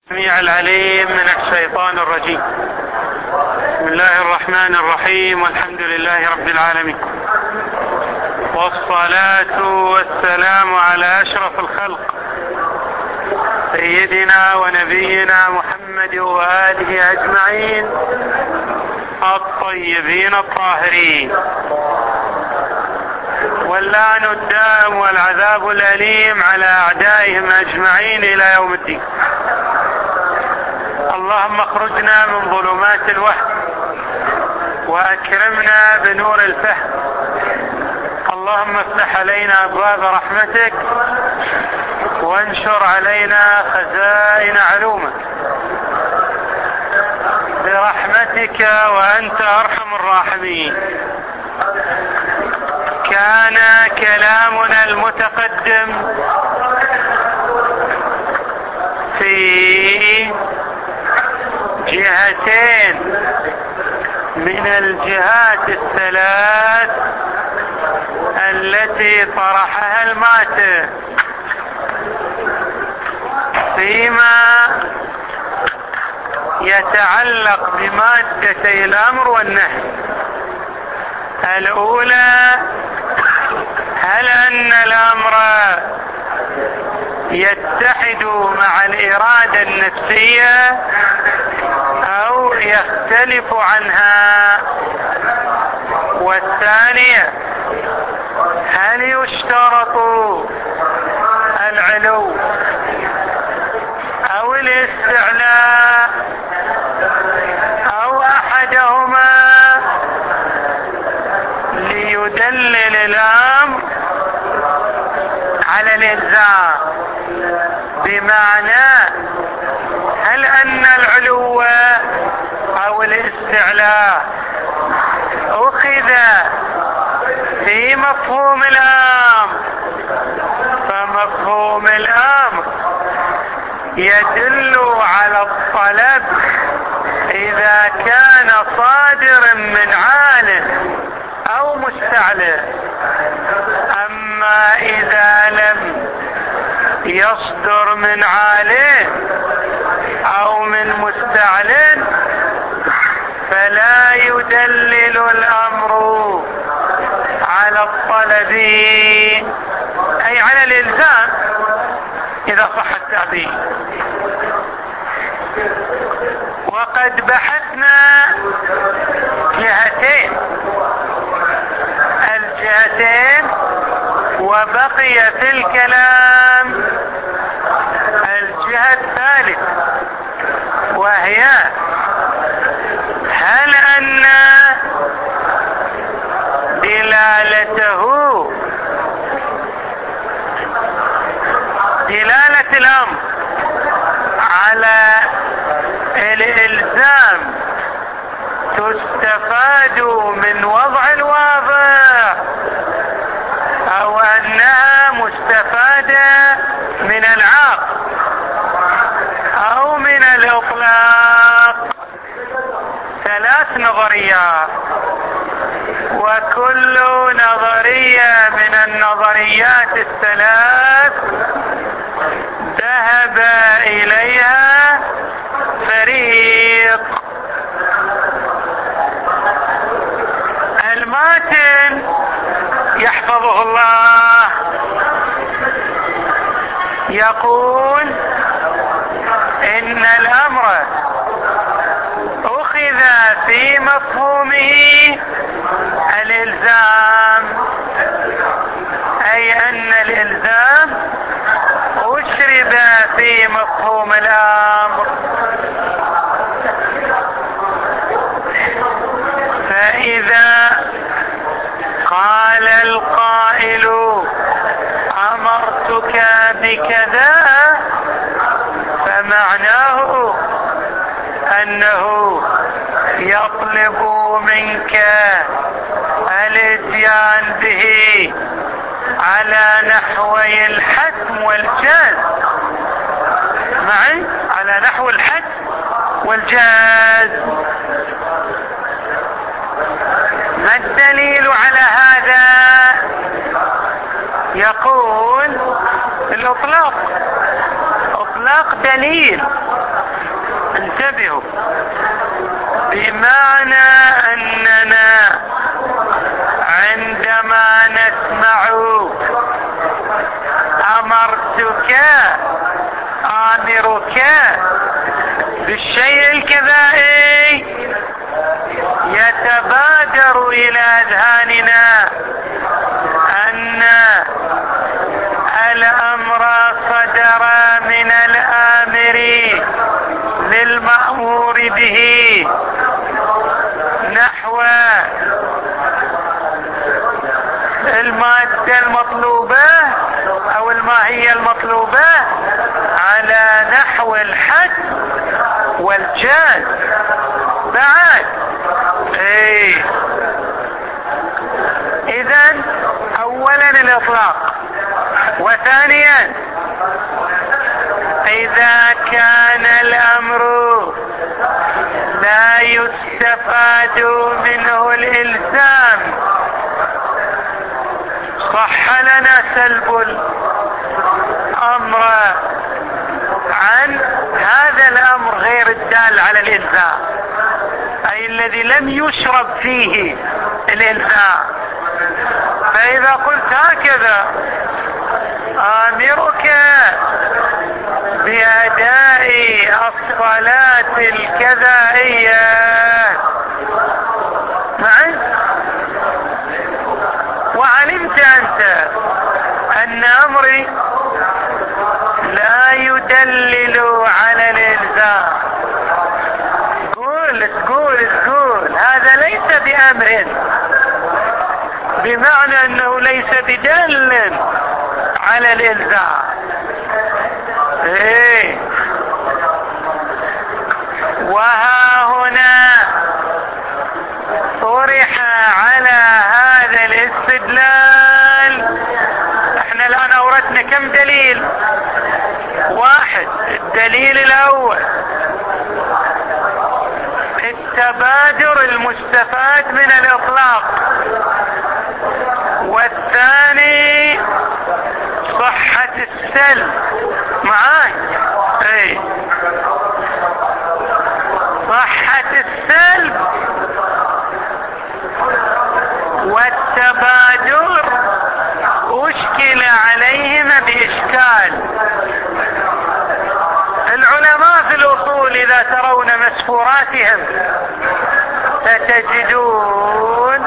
السميع العليم من الشيطان الرجيم. بسم الله الرحمن الرحيم، والحمد لله رب العالمين، والصلاة والسلام على أشرف الخلق سيدنا ونبينا محمد وآله أجمعين الطيبين الطاهرين، واللعن الدائم والعذاب الأليم على أعدائهم أجمعين إلى يوم الدين. اللهم اخرجنا من ظلمات الوهم وأكرمنا بنور الفهم. اللهم افتح علينا أبواب رحمتك وانشر علينا خزائن علومك برحمتك وأنت أرحم الراحمين. كان كلامنا المتقدم في جهتين من الجهات الثلاث التي طرحها الماتن فيما يتعلق بمادتي الأمر والنهي. الأولى: هل أن الأمر يتحد مع الإرادة النفسية أو يختلف عنها؟ والثانية: هل يشترط العلو أو الاستعلاء أو أحدهما ليدلل الأمر على الإلزام؟ بمعنى: هل أن العلو أو الاستعلاء أخذ في مفهوم الأمر، فمفهوم الأمر يدل على الطلب إذا كان صادر من عالم أو مستعلى. أما إذا لم يصدر من عالم أو من مستعلن فلا يدلل الأمر على الطلب، أي على الإلزام إذا صح التعبير. وقد بحثنا الجهتين وبقي في الكلام الجهة الثالثة، وهي: هل أن دلالة الأمر على الإلزام تستفاد من وضع الواضع، أو أنها مستفادة من العقل أو من الإطلاق؟ ثلاث نظريات، وكل نظرية من النظريات الثلاث ذهب إليها فريق. الماتن يحفظه الله يقول إن الأمر أخذ في مفهومه الإلزام، أي أن الإلزام أشرب في مفهوم الأمر. فإذا قال القائل أمرتك بكذا فمعناه أنه يطلب منك الاتيان به على نحوي الحتم والجاز، معي على نحو الحتم والجاز. ما الدليل على هذا؟ يقول الإطلاق دليل انتبهوا، بمعنى أننا عندما نسمع أمرك آمرك بالشيء الكذائي يتبادر إلى أذهاننا أن الأمر صدر من الآمر للمأمور به، نحو المادة المطلوبة أو الماهية المطلوبة على نحو الحد والجاد. بعد إذن أولا الإطلاق، وثانيا إذا كان الأمر لا يستفاد منه الإلزام صح لنا سلب الأمر عن هذا الأمر غير الدال على الإلزام، أي الذي لم يشرب فيه الإلزام. فإذا قلت هكذا آمرك بأداء الصلاة الكذائية معي، وعلمت أنت أن أمري لا يدلل على الإلزام، تقول هذا ليس بأمر، بمعنى أنه ليس بدال على الإلزام. وها هنا طرح على هذا الاستدلال، احنا الآن أوردنا كم دليل؟ واحد. الدليل الأول التبادر المستفاد من الإطلاق، والثاني صحة السلب. معاي؟ صحة السلب والتبادر أشكل عليهما بإشكال. العلماء في الأصول إذا ترون مسفوراتهم ستجدون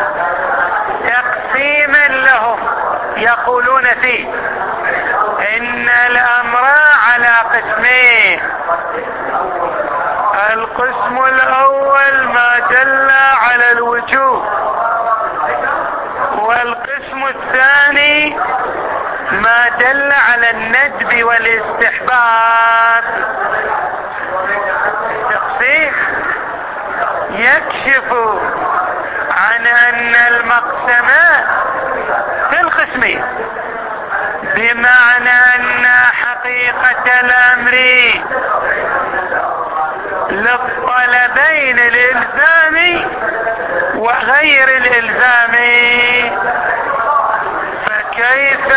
تقسيما لهم يقولون فيه إن الأمر على قسمين: القسم الأول ما دل على الوجوب، والقسم الثاني ما دل على الندب والاستحباب. تقسيم يكشف عن أن المقسمات في القسمين، بمعنى أن حقيقة الأمر للطلبين الإلزامي وغير الإلزامي. فكيف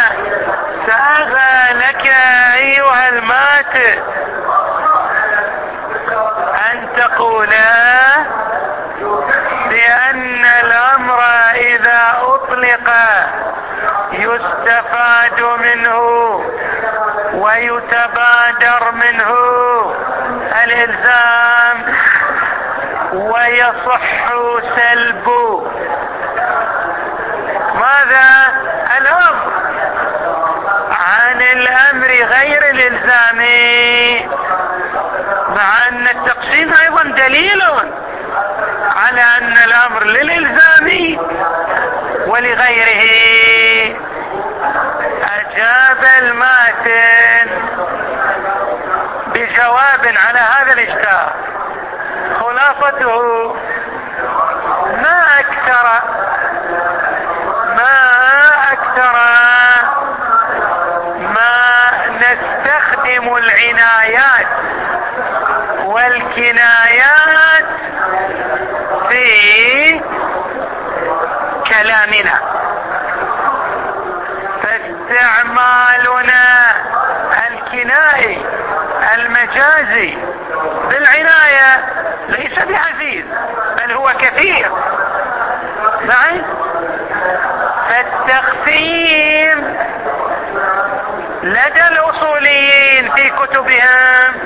سأغى لك أيها المات أن تقول بأن الأمر إذا أطلق يستفاد منه ويتبادر منه الإلزام ويصح سلبه؟ ماذا الأمر عن الأمر غير الإلزامي، مع أن التقسيم أيضا دليل على أن الأمر للإلزامي ولغيره. أجاب الماتن بجواب على هذا الإشكال، خلاصته: ما أكثر ما نستخدم العنايات والكنايات في كلامنا، فاستعمالنا الكنائي المجازي بالعناية ليس بعزيز بل هو كثير. نعم. فالتقسيم لدى الأصوليين في كتبهم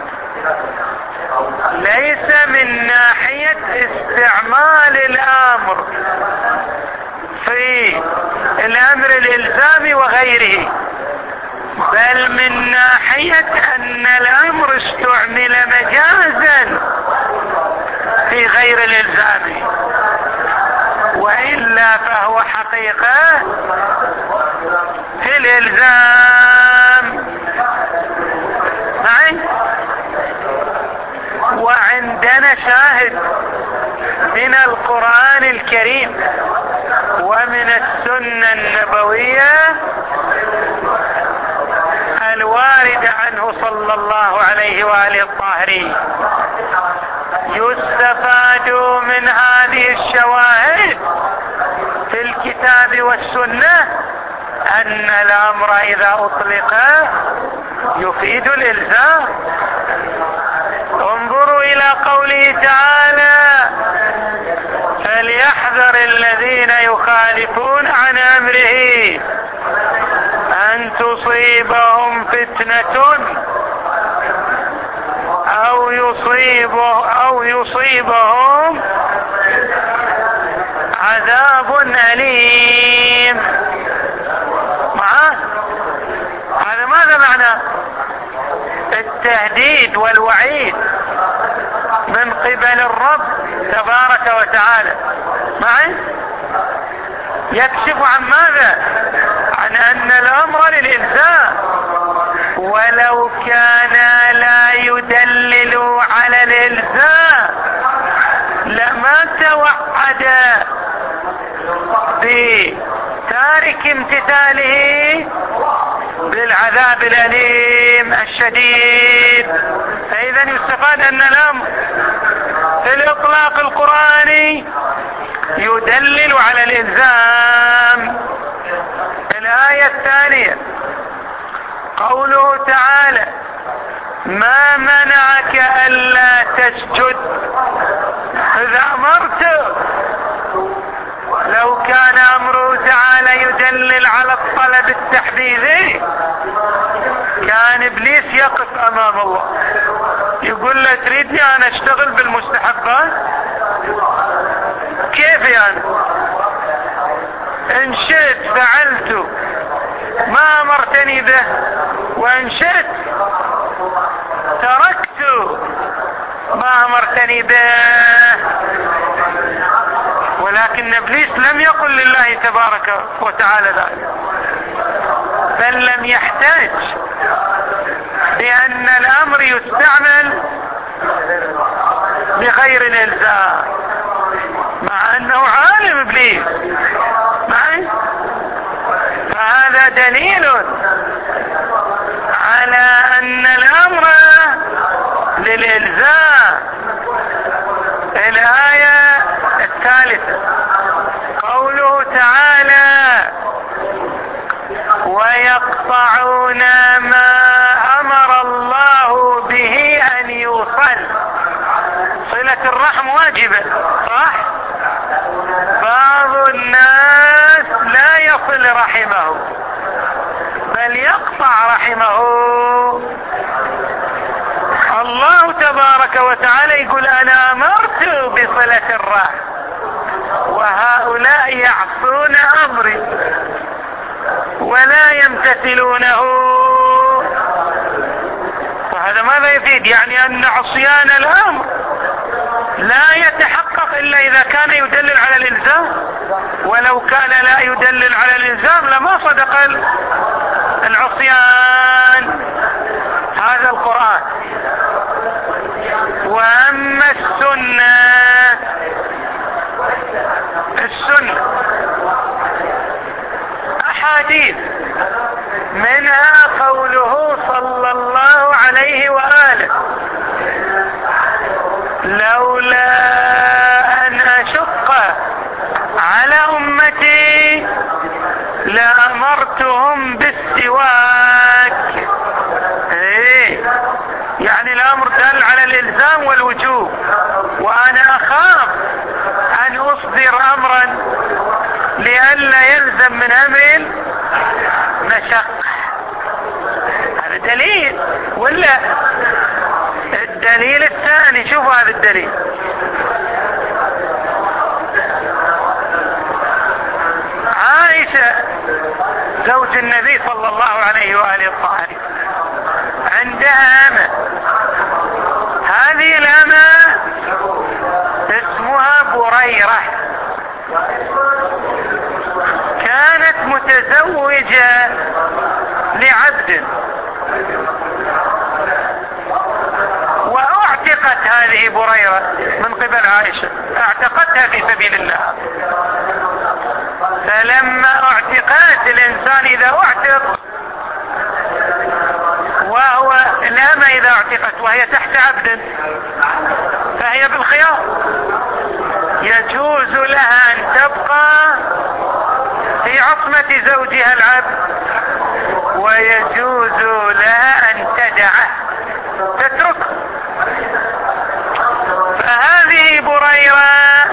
ليس من ناحية استعمال الأمر في الأمر الإلزامي وغيره، بل من ناحية أن الأمر استعمل مجازا في غير الإلزامي، وإلا فهو حقيقة في الإلزام. معي؟ وعندنا شاهد من القرآن الكريم ومن السنة النبوية الوارد عنه صلى الله عليه وآله الطاهرين. يستفاد من هذه الشواهد في الكتاب والسنة أن الأمر إذا أطلق يفيد الإلزام. انظروا إلى قوله تعالى: فليحذر الذين يخالفون عن أمره أن تصيبهم فتنة أو يصيبهم عذاب أليم. هذا ماذا معنى؟ التهديد والوعيد من قبل الرب تبارك وتعالى. معي؟ يكشف عن ماذا؟ عن أن الأمر للإلزام، ولو كان لا يدلل على الإلزام لما توعد بتارك امتثاله بالعذاب الأليم الشديد. فإذا يستفاد أن الأمر في الإطلاق القرآني يدلل على الإلزام. الآية الثانية قوله تعالى: ما منعك ألا تسجد إذا أمرت. لو كان أمره تعالى يدلل على الطلب التحديثي كان إبليس يقف أمام الله يقول له: تريدني أنا أشتغل بالمستحبات؟ كيف يعني؟ إن شئت فعلت ما أمرتني به، وإن شئت تركت ما أمرتني به. ولكن إبليس لم يقل لله تبارك وتعالى ذلك، بل لم يحتاج بأن الأمر يستعمل بغير الإلزام، مع أنه عالم إبليس. معي؟ فهذا دليل على أن الأمر للإلزام. الآية الثالثة قوله تعالى: ويقطعون ما أمر الله به أن يوصل. صلة الرحم واجبة، صح؟ بعض الناس لا يصل رحمه بل يقطع رحمه. الله تبارك وتعالى يقول: أنا أمرت بصلة الرحم وهؤلاء يعصون أمري ولا يمتثلونه. فهذا ماذا يفيد؟ يعني أن عصيان الأمر لا يتحقق إلا إذا كان يدلل على الإلزام، ولو كان لا يدلل على الإلزام لما صدق العصيان. هذا القرآن. وأما السنة أحاديث، منها قوله صلى الله عليه وآله: لولا أن أشق على أمتي لأمرتهم بالسواك. الامر دل على الالزام والوجوب، وانا اخاف ان اصدر امرا لئلا يلزم من امر مشقة. هذا دليل. ولا الدليل الثاني، شوفوا هذا الدليل. عائشة زوج النبي صلى الله عليه وآله وصحبه عندها أمة، هذه الأمة اسمها بريرة، كانت متزوجة لعبد، واعتقت هذه بريرة من قبل عائشة، اعتقتها في سبيل الله. فلما اعتقت، الانسان اذا اعتق، وهو الأمة اذا اعتقت وهي تحت عبد فهي بالخيار، يجوز لها ان تبقى في عصمة زوجها العبد، ويجوز لها ان تدعه تتركه. فهذه بريرة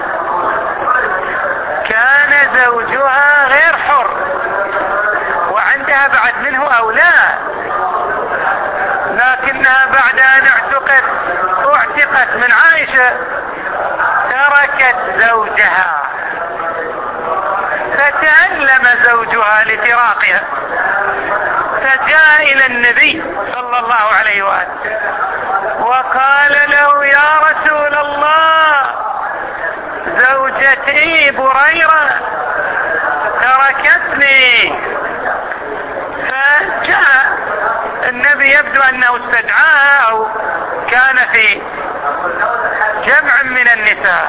كان زوجها غير حر وعندها بعد منه أولاد، لكنها بعد أن اعتقت من عائشة تركت زوجها، فتألم زوجها لفراقها، فجاء إلى النبي صلى الله عليه وآله وقال له: يا رسول الله، زوجتي بريرة تركتني. فجاء النبي، يبدو أنه استدعاها أو كان في جمع من النساء،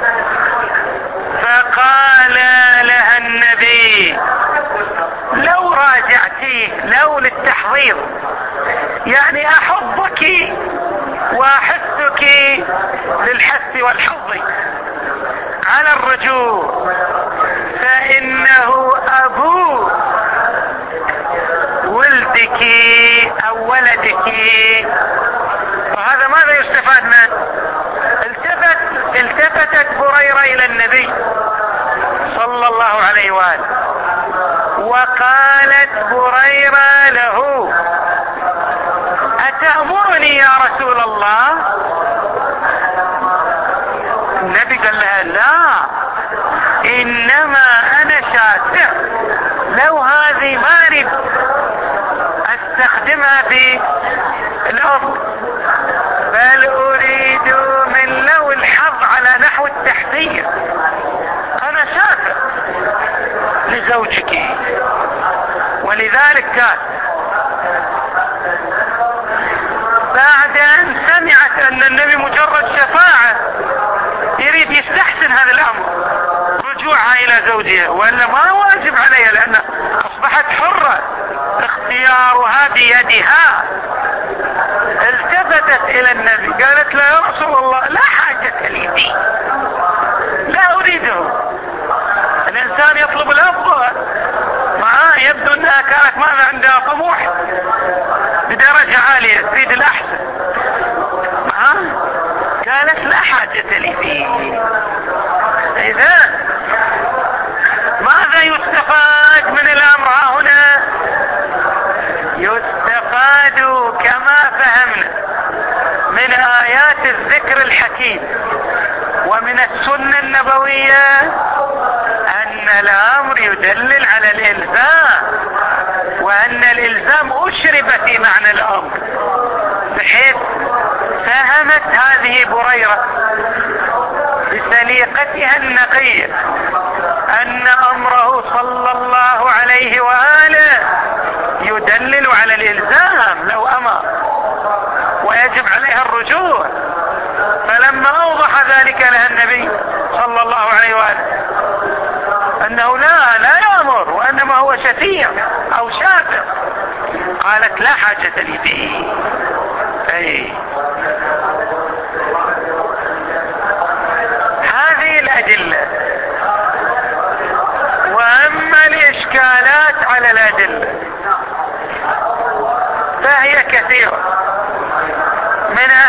فقال لها النبي: لو راجعتيه، لو للتحضير، يعني أحضك وأحثك للحث والحظ على الرجوع، فإنه أبو ولدك أو ولدك. وهذا ماذا يستفاد منه؟ التفتت بريرة إلى النبي صلى الله عليه وآله، وقالت بريرة له: أتأمرني يا رسول الله؟ النبي قال لها: لا، إنما أنا شاسع، لو هذه ما أريد أستخدمها في الأرض، بل أريد من لو الحظ على نحو التحذير، أنا شاسع لزوجك. ولذلك كان بعد أن سمعت أن النبي مجرد شفاعة يريد يستحسن هذا الأمر، رجوعها إلى زوجها، وإلا ما واجب عليها لأن أصبحت حرة، اختيارها بيدها. التفتت إلى النبي قالت له: يا رسول الله، لا حاجة لي فيه، لا أريده. الإنسان يطلب الأفضل، معاه يبدو أنها كانت ماذا عندها طموح بدرجة عالية، تريد الأحسن. قالت: لا حاجة لي فيه. إذا ماذا يستفاد من الأمر هنا؟ يستفاد كما فهمنا من آيات الذكر الحكيم ومن السنة النبوية أن الأمر يدلل على الإلزام، وأن الإلزام أشرب في معنى الأمر، بحيث فهمت هذه بريرة بسليقتها النقية أن أمره صلى الله عليه وآله يدلل على الإلزام لو أمر، ويجب عليها الرجوع. فلما أوضح ذلك لها النبي صلى الله عليه وآله أنه لا يأمر، وأنما هو شفيع أو شافع، قالت: لا حاجة لي به. هذه الأدلة. وأما الإشكالات على الأدلة فهي كثيرة، منها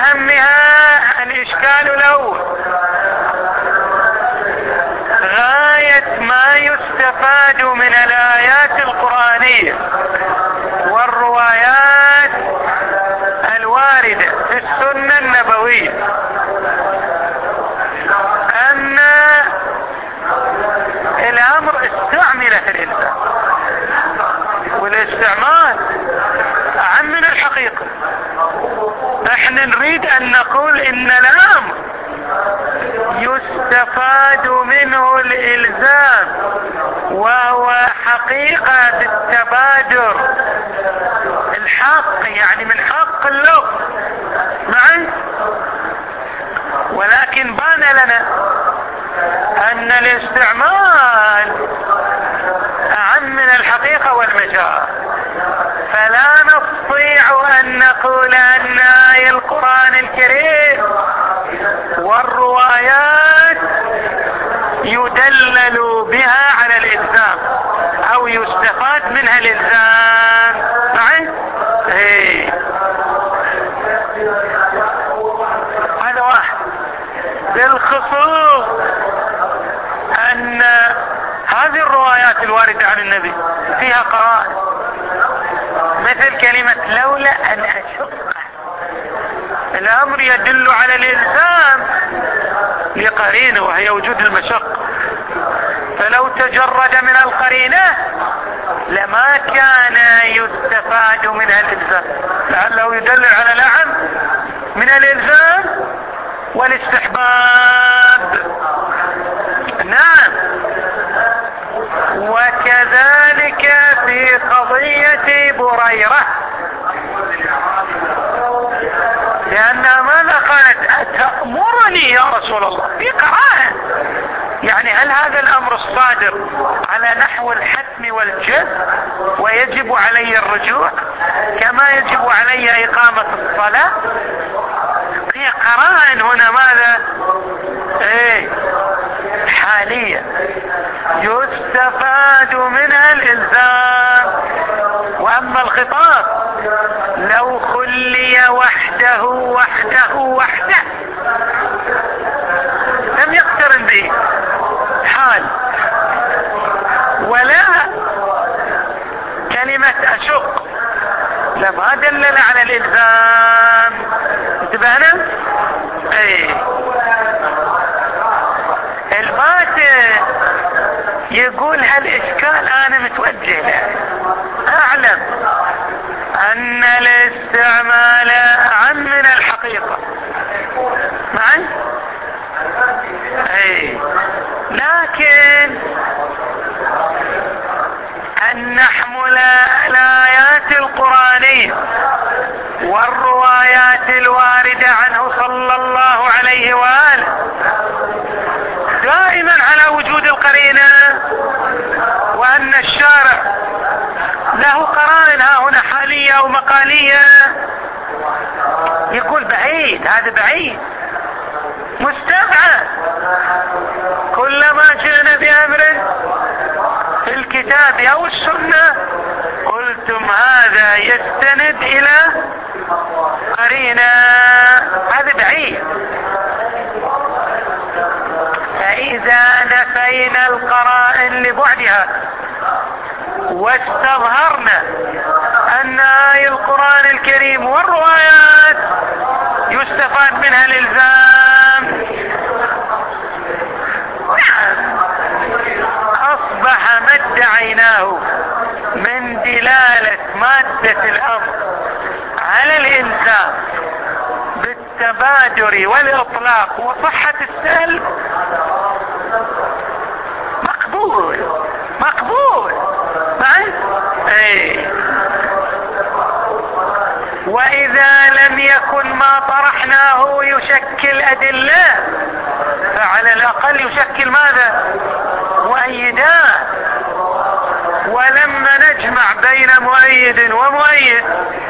يستفاد من الآيات القرآنية والروايات الواردة في السنة النبوية أن الأمر استعمل في الإنسان، والاستعمال أعم من الحقيقة. احنا نريد أن نقول إن الأمر يستفاد منه الإلزام، وهو حقيقة بالتبادر الحق، يعني من حق اللفظ معي. ولكن بان لنا أن الاستعمال أعم من الحقيقة والمجاز، فلا نستطيع أن نقول أن آية القرآن الكريم والروايات يدلل بها على الإلزام أو يستفاد منها الإلزام معي. هذا واحد. بالخصوص أن هذه الروايات الواردة عن النبي فيها قرائن، مثل كلمة لولا أن أشق. الأمر يدل على الإلزام لقرينة وهي وجود المشقة، فلو تجرد من القرينة لما كان يستفاد منها الإلزام، لعله يدل على الأعم من الإلزام والاستحباب. نعم. وكذلك في قضية بريرة، لأنها ماذا قالت؟ أتأمرني يا رسول الله؟ في قرائن. يعني هل هذا الأمر الصادر على نحو الحتم والجزم ويجب علي الرجوع كما يجب علي إقامة الصلاة؟ في قرائن هنا ماذا حاليا يستفاد منها الإلزام. وأما الخطاب لو خلي وحده لم يقترن به حال، ولا كلمة أشق لما دلل على الإلزام. انتبهنا؟ الباطل يقول هالإشكال أنا متوجه له، أعلم أن الاستعمال أعم من الحقيقة معي. لكن أن نحمل الآيات القرآنية والروايات الواردة عنه صلى الله عليه وآله دائما على وجود القرينة، وأن الشارع له قرائن هنا حالية أو مقالية، يقول بعيد، هذا بعيد مستبعد. كلما جئنا بأمر في الكتاب أو السنة قلتم هذا يستند إلى قرينة، هذا بعيد. فإذا نفينا القرائن لبعدها واستظهرنا أن آية القرآن الكريم والروايات يستفاد منها الإلزام، أصبح ما ادعيناه من دلالة مادة الأمر على الإلزام بالتبادر والإطلاق وصحة السلب مقبول معي. وإذا لم يكن ما طرحناه يشكل أدلة فعلى الأقل يشكل ماذا؟ مؤيدات. ولما نجمع بين مؤيد ومؤيد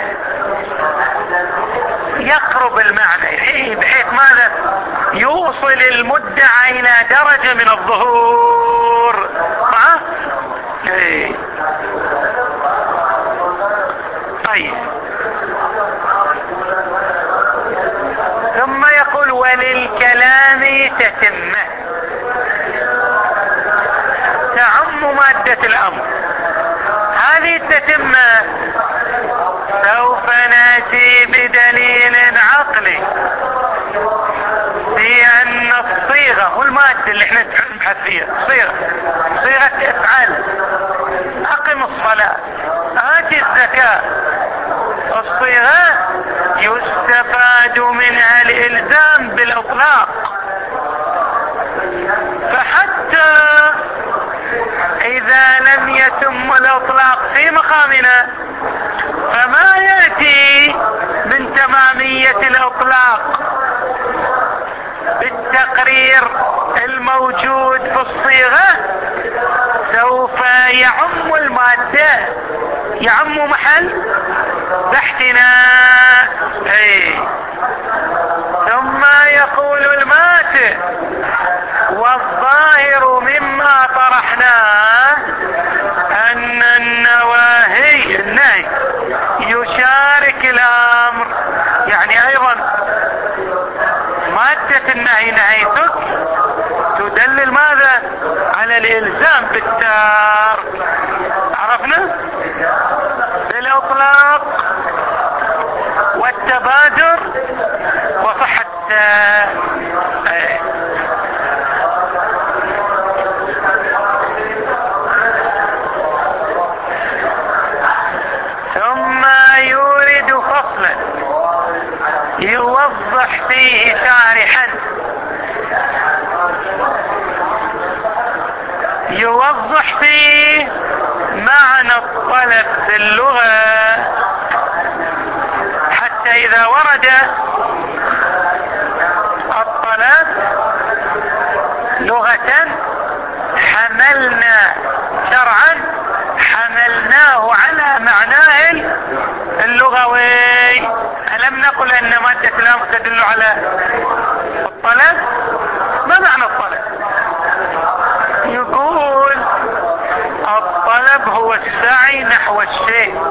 يقرب المعنى بحيث ماذا؟ يوصل المدعى إلى درجة من الظهور. طيب، ثم يقول وللكلام تتمة، تعم مادة مادة الامر. هذه التتمة سوف نأتي بدليل عقلي في ان الصيغة والمادة اللي احنا نبحث فيها صيغة افعل، اقم الصلاة، آتي الزكاة، الصيغة يستفاد منها الالزام بالاطلاق. فحتى اذا لم يتم الاطلاق في مقامنا فما يأتي من تمامية الاطلاق بالتقرير الموجود في الصيغة سوف يعم المادة، يعم محل بحثنا. ثم يقول الماتع: والظاهر مما طرحناه ان النهي يشارك الامر. يعني ايضا مادة النهي نهيتك تدلل ماذا؟ على الالزام بالترك. عرفنا بالاطلاق والتبادر وصحة ثم يورد فصلا يوضح فيه شارحا، يوضح فيه معنى الطلب في اللغة، حتى إذا ورد الطلب لغة حملنا شرعا حملناه على معناه اللغوي. ألم نقل أن مادة الأمر تدل على الطلب؟ ما معنى الطلب؟ يقول الطلب هو السعي نحو الشيء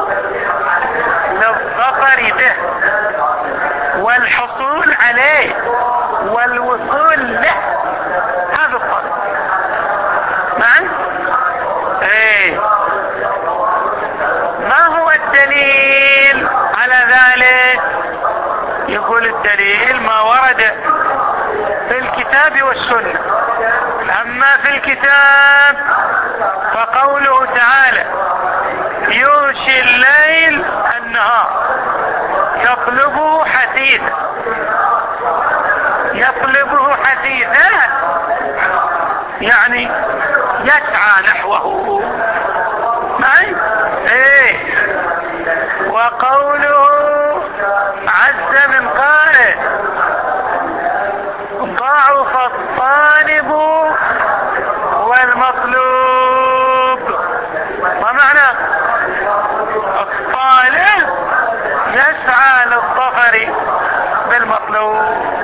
للظفر به والحصول عليه والوصول له. هذا الطلب. معي؟ ما هو الدليل على ذلك؟ يقول الدليل ما ورد في الكتاب والسنة. اما في الكتاب فقوله تعالى: يغشي الليل النهار يطلبه حثيثا. يطلبه حثيثا يعني يسعى نحوه. معي؟ وقوله عز من قائل: ضعف الطالب والمطلوب. ما معنى الطالب؟ يسعى للظفر بالمطلوب.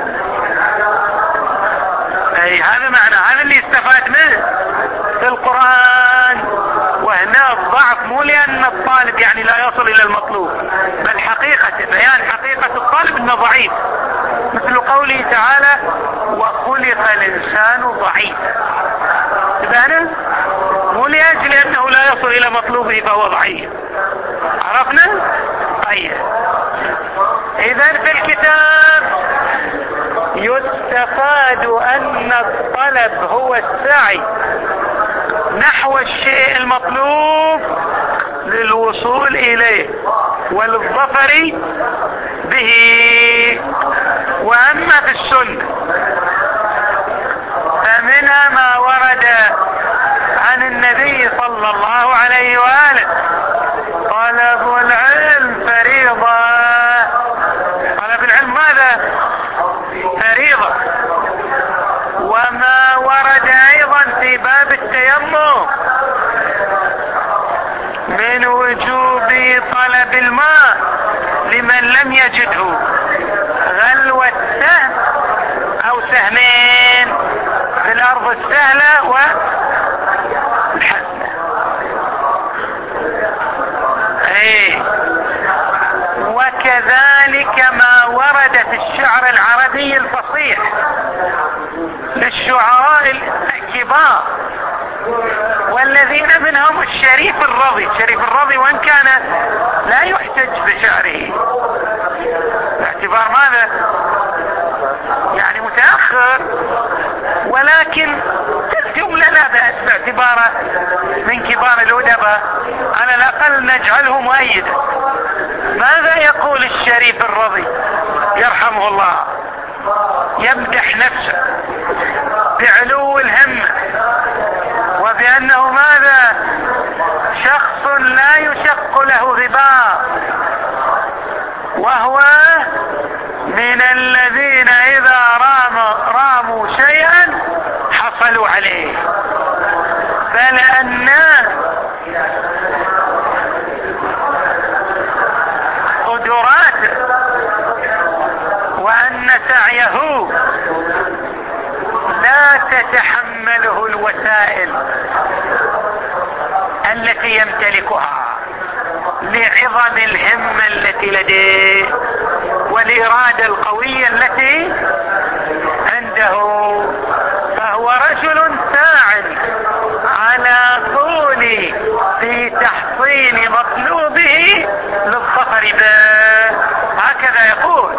هذا معنى، هذا اللي استفاد منه في القرآن. وهنا الضعف مو لأن الطالب يعني لا يصل إلى المطلوب، بل حقيقة بيان حقيقة الطالب إنه ضعيف، مثل قوله تعالى: وخلق الإنسان ضعيفا. تبانا مو لأجل أنه لا يصل إلى مطلوبه فهو ضعيف. عرفنا؟ طيب، إذا في الكتاب يستفاد أن الطلب هو السعي نحو الشيء المطلوب للوصول إليه وللظفر به. وأما في السنة فمنها ما ورد عن النبي صلى الله عليه وآله: طلب العلم فريضة. طلب العلم ماذا؟ فريضة. وما ورد أيضا في باب التيمم من وجوب طلب الماء لمن لم يجده غلوة سهم أو سهمين في الأرض السهلة والحسنة. وكذلك ما ورد في الشعر العربي الفصيح للشعراء الكبار والذين منهم الشريف الرضي. الشريف الرضي وان كان لا يحتج بشعره باعتبار ماذا؟ يعني متأخر، ولكن الجملة لا بأس باعتباره من كبار الأدباء، على الأقل نجعله مؤيدا. ماذا يقول الشريف الرضي يرحمه الله؟ يمدح نفسه بعلو الهمة، وبأنه ماذا؟ شخص لا يشق له غبار، وهو من الذين إذا راموا شيئا حصلوا عليه، بل أن قدراته وأن سعيه لا تتحمله الوسائل التي يمتلكها لعظم الهمة التي لديه والإرادة القوية التي عنده، فهو رجل ساع على طول في تحصيل مطلوبه للظفر به. هكذا يقول.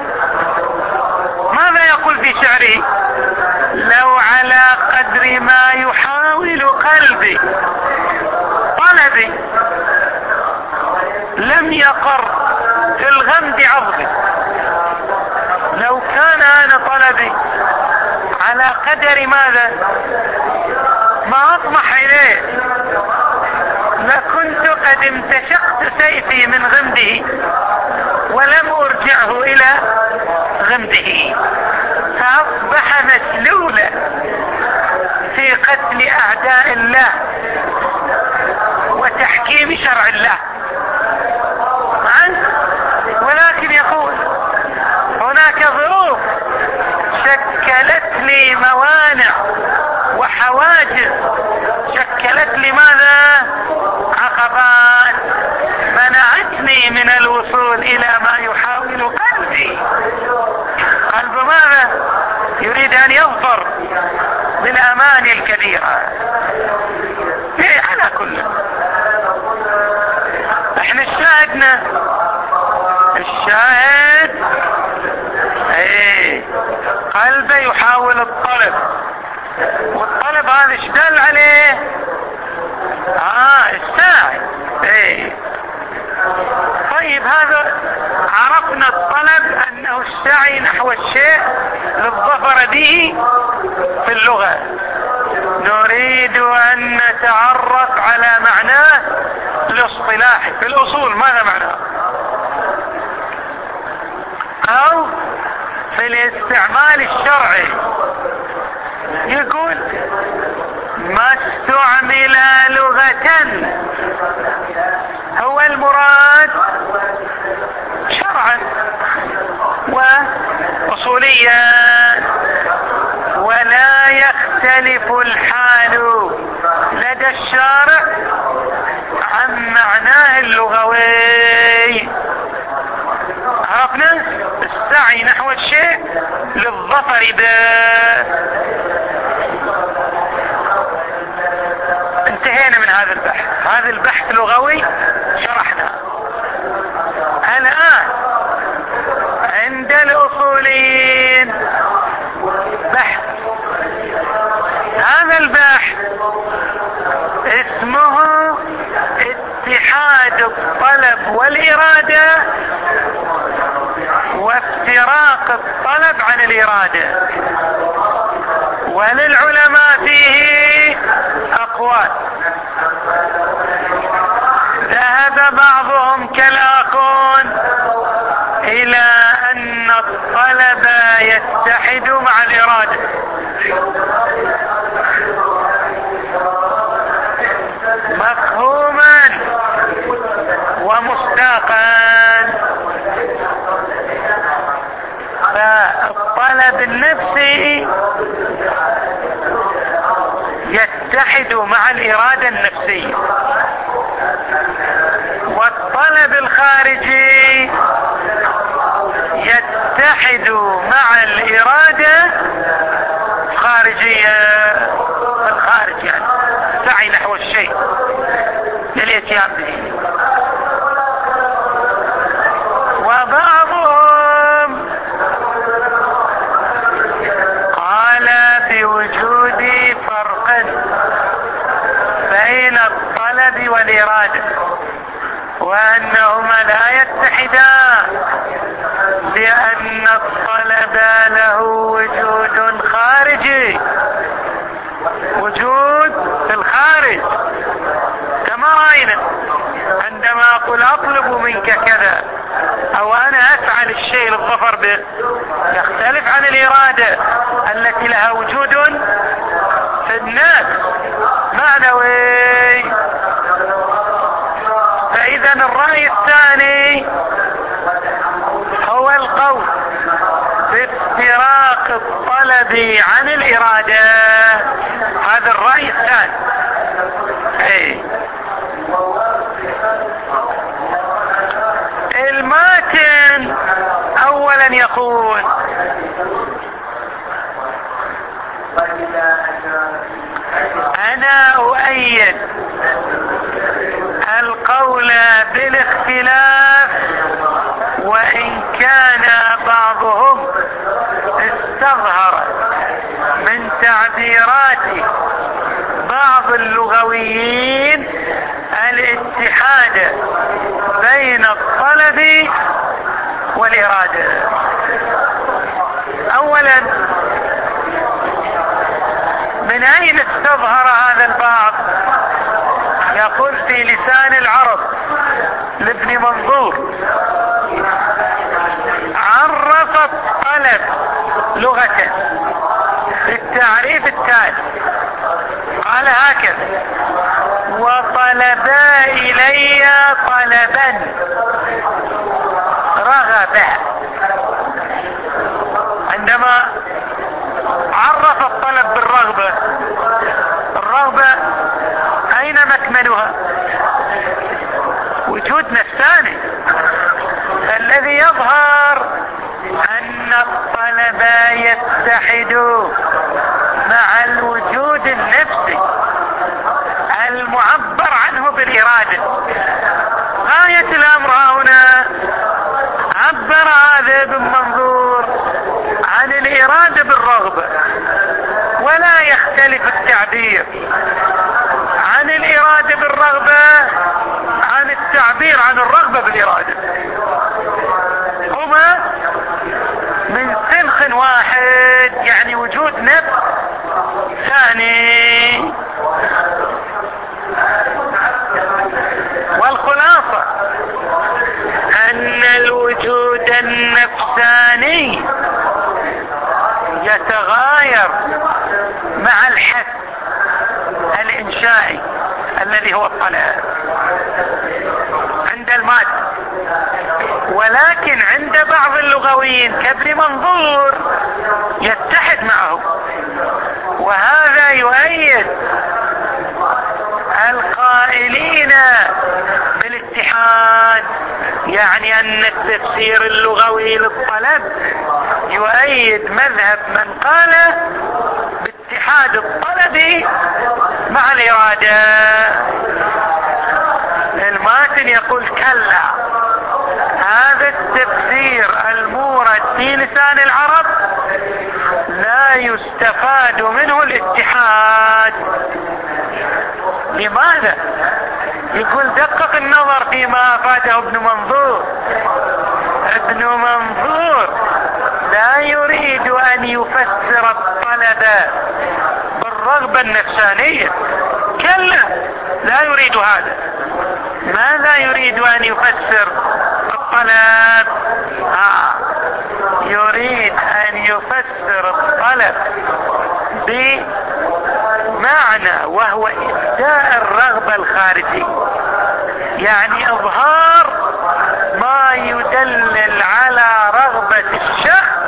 ماذا يقول في شعره؟ لو على قدر ما يحاول قلبي طلبي لم يقر في الغمد عظمي. لو كان أنا طلبي على قدر ماذا ما أطمح إليه لكنت قد امتشقت سيفي من غمده ولم أرجعه إلى غمده، فأصبح مسلولا في قتل أعداء الله وتحكيم شرع الله. ولكن يقول هناك ظروف شكلت لي موانع وحواجز، شكلت لي ماذا؟ عقبات منعتني من الوصول إلى ما يحاول قلبي. قلب ماذا؟ يريد أن يظفر بالأماني الكبيرة. على كل احنا الشاهد قلبه يحاول الطلب، والطلب هذا اشتغل عليه الساعي. طيب هذا عرفنا الطلب انه السعي نحو الشيء للظفر به في اللغة. نريد ان نتعرف على معناه الاصطلاحي في الاصول. ماذا معناه؟ او في الاستعمال الشرعي يقول ما استعمل لغة هو المراد شرعا وأصوليا، ولا يختلف الحال لدى الشارع عن معناه اللغوي. عرفنا السعي نحو الشيء للظفر به. انتهينا من هذا البحث. هذا البحث لغوي شرحنا. الآن عند الأصوليين بحث. هذا البحث اسمه اتحاد الطلب والإرادة وافتراق الطلب عن الإرادة. وللعلماء فيه أقوال. ذهب بعضهم كالآخون إلى أن الطلب يتحد مع الإرادة، مفهوما ومصداقا. فالطلب النفسي يتحد مع الإرادة النفسية، والطلب الخارجي يتحد مع الإرادة الخارجية. الخارج يعني سعي نحو الاتيان به. وبعضهم قال بوجود فرق بين الطلب والإرادة، وأنهما لا يتحدان، لأن الطلب له وجود خارجي، وجود في الخارج، كما رأينا عندما أقول أطلب منك كذا أو أنا أفعل الشيء للظفر به، يختلف عن الإرادة التي لها وجود في الناس معنوي. فإذا الرأي الثاني هو القول بافتراق الطلب عن الإرادة، هذا الرأي الثاني. الماتن أولا يقول أنا أؤيد القول بالاختلاف، وإن كان بعضهم استظهر من تعبيرات بعض اللغويين الاتحاد بين الطلب والإرادة. أولا، من أين استظهر هذا البعض؟ يقول في لسان العرب لابن منظور: عرف الطلب لغة بالتعريف التالي، قال هكذا: وطلبا إلي طلبا رغبا. عندما عرف الطلب بالرغبة، الرغبة أين مكمنها؟ وجود نفساني. فالذي يظهر أن الطلب يتحد مع الوجود النفسي المعبر عنه بالإرادة. غاية الأمر هنا عبر هذا ابن منظور عن الإرادة بالرغبة، ولا يختلف التعبير عن الإرادة بالرغبة عن التعبير عن الرغبة بالإرادة. هما من سلخ واحد، يعني وجود نفس ثاني. والخلاصة أن الوجود النفساني يتغاير مع الحس الإنشائي الذي هو الطلب عند المادة، ولكن عند بعض اللغويين كابن منظور يتحد معه. وهذا يؤيد القائلين بالاتحاد، يعني أن التفسير اللغوي للطلب يؤيد مذهب من قال باتحاد الطلب مع الإرادة. الماتن يقول: كلا، هذا التفسير المورد في لسان العرب لا يستفاد منه الاتحاد. لماذا؟ يقول: دقق النظر فيما أفاده ابن منظور. ابن منظور لا يريد أن يفسر الطلب بالرغبة النفسانية، كلا، لا يريد هذا. ماذا يريد أن يفسر الطلب؟ يريد أن يفسر الطلب بمعنى وهو إبداء الرغبة الخارجي، يعني إظهار ما يدلل على رغبة الشخص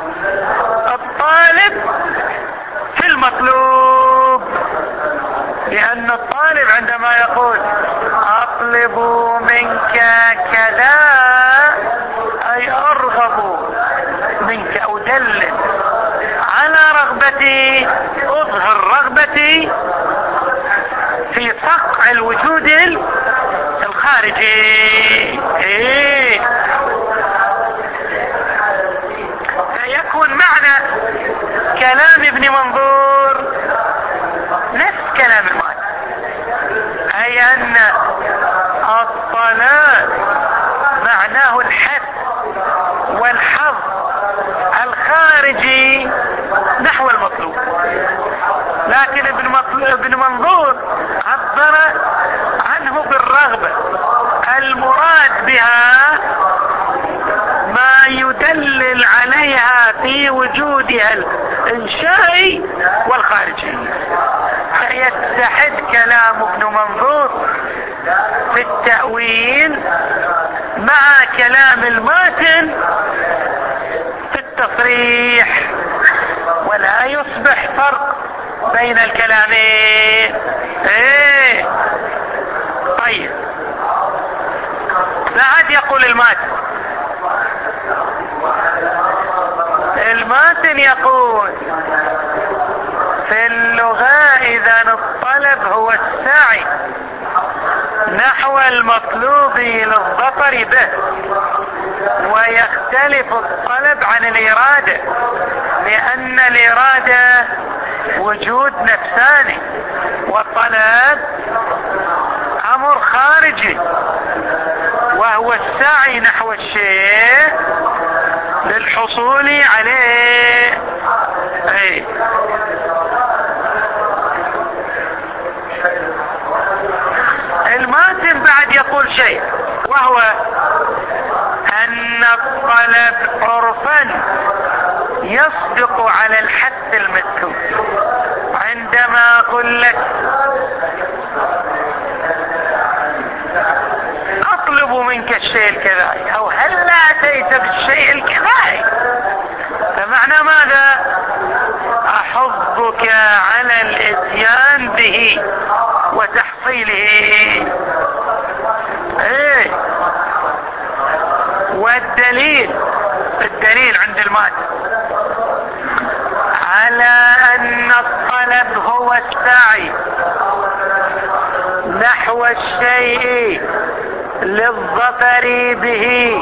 الطالب في المطلوب. لأن الطالب عندما يقول أطلب منك كذا، أي أرغب منك، أدلل على رغبتي، أظهر رغبتي في صقع الوجود الخارجي. فيكون معنى كلام ابن منظور نفس كلام المالك، اي ان الطلب معناه الحث والحظ الخارجي نحو المطلوب، لكن ابن منظور عبر عنه بالرغبة، المراد بها ما يدلل عليها في وجودها الانشائي والخارجي. فيتحد كلام ابن منظور في التأويل مع كلام الماتن في التصريح، ولا يصبح فرق بين الكلامين. طيب، بعد يقول الماتن يقول في اللغة إذا الطلب هو السعي نحو المطلوب للظفر به، ويختلف الطلب عن الإرادة، لأن الإرادة وجود نفساني، والطلب أمر خارجي وهو السعي نحو الشيء للحصول عليه. الماتن بعد يقول شيء، وهو أن الطلب عرفا يصدق على الحث المذكور. عندما أقول لك أطلب منك الشيء الكذائي، أو هل أتيت بالشيء الكذائي، فمعنى ماذا؟ أحضك على الاتيان به وتحصيله. والدليل عند الماتن على أن الطلب هو السعي نحو الشيء للظفر به،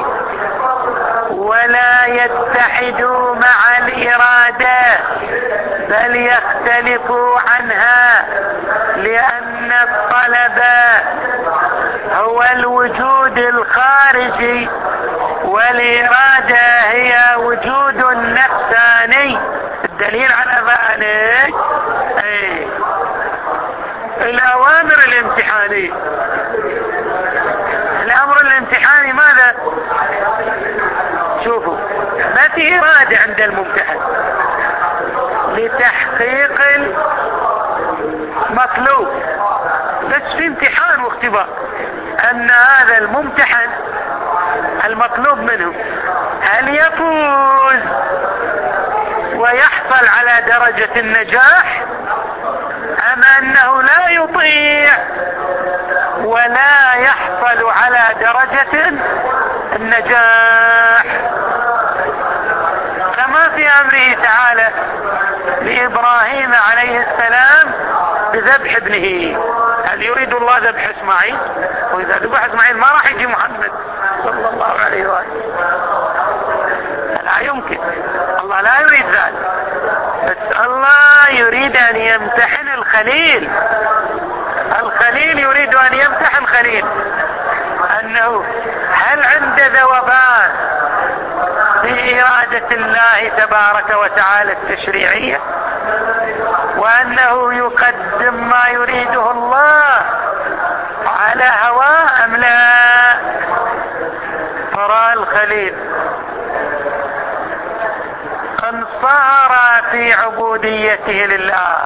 ولا يتحد مع الإرادة بل يختلف عنها، لأن الطلب هو الوجود الخارجي والإرادة هي وجود نفساني. الدليل على ذلك الأوامر الامتحانية. الأمر الامتحاني ماذا؟ شوفوا، ما في إرادة عند الممتحن لتحقيق المطلوب، بس في امتحان واختبار أن هذا الممتحن المطلوب منه هل يفوز ويحصل على درجة النجاح، أم أنه لا يطيع ولا يحصل على درجة النجاح. كما في أمره تعالى لإبراهيم عليه السلام بذبح ابنه، هل يريد الله ذبح إسماعيل؟ وإذا ذبح إسماعيل ما راح يجي محمد صلى الله عليه وآله. لا يمكن، الله لا يريد ذلك، بس الله يريد أن يمتحن الخليل يريد أن يمتحن خليل أنه هل عند ذوبان في إرادة الله تبارك وتعالى التشريعية، وأنه يقدم ما يريده الله على هواه أم لا. فرأى الخليل انصهر في عبوديته لله،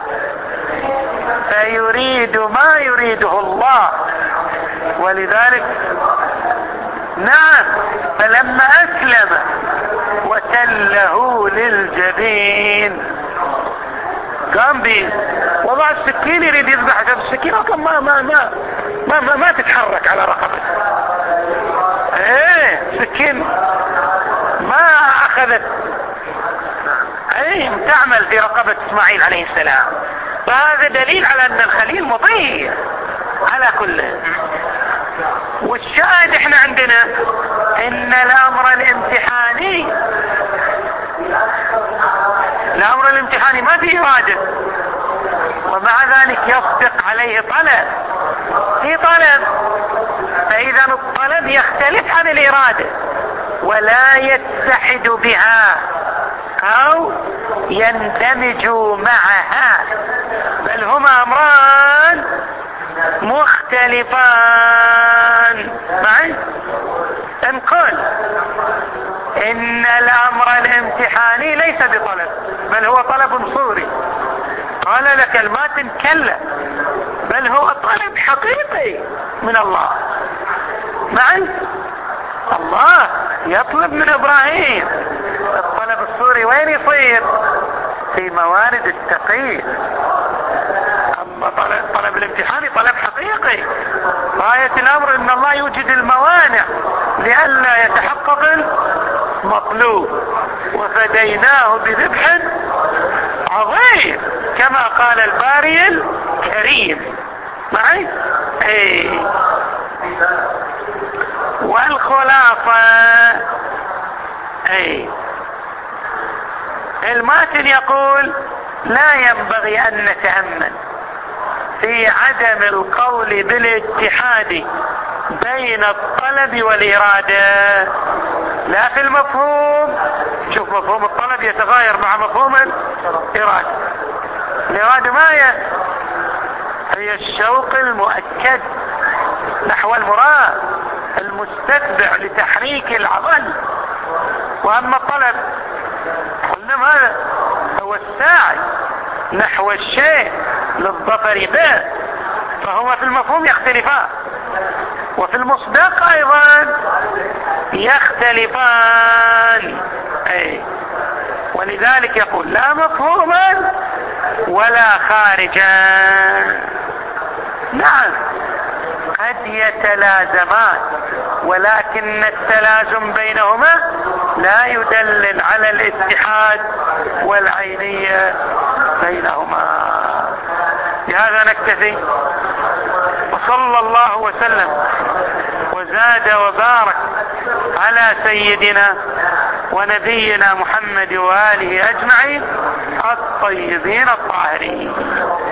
فيريد ما يريده الله، ولذلك نعم، فلما أسلم وتله للجبين قام به، وضع السكين يريد يذبح السكين، وكان ما تتحرك على رقبته. سكين ما أخذت تعمل في رقبة إسماعيل عليه السلام. فهذا دليل على أن الخليل مطيع على كله. والشاهد احنا عندنا ان الامر الامتحاني ما في ارادة، ومع ذلك يصدق عليه طلب، في طلب، فاذا الطلب يختلف عن الارادة ولا يتحد بها او يندمج معها، بل هما امران مختلفان. معي؟ نقول ان الامر الامتحاني ليس بطلب، بل هو طلب صوري، قال لك كلمات كلا، بل هو طلب حقيقي من الله. معي؟ الله يطلب من ابراهيم، الطلب الصوري وين يصير؟ في موارد التقييد. اما طلب الامتحاني طلب حقيقي، غاية الامر ان الله يوجد الموانع لئلا يتحقق المطلوب، وفديناه بذبح عظيم كما قال الباري الكريم. معي؟ ايه. والخلاصة ايه، الماتن يقول لا ينبغي ان نتأمل في عدم القول بالاتحاد بين الطلب والإرادة، لا في المفهوم. شوف، مفهوم الطلب يتغاير مع مفهوم الإرادة. الإرادة ما هي الشوق المؤكد نحو المراد المستتبع لتحريك العضل، واما الطلب قلنا هذا هو الساعي نحو الشيء للظفر به، فهما في المفهوم يختلفان، وفي المصداق ايضا يختلفان. اي، ولذلك يقول لا مفهوما ولا خارجا. نعم قد يتلازمان، ولكن التلازم بينهما لا يدلل على الاتحاد والعينية بينهما. بهذا نكتفي، وصلى الله وسلم وزاد وبارك على سيدنا ونبينا محمد وآله أجمعين الطيبين الطاهرين.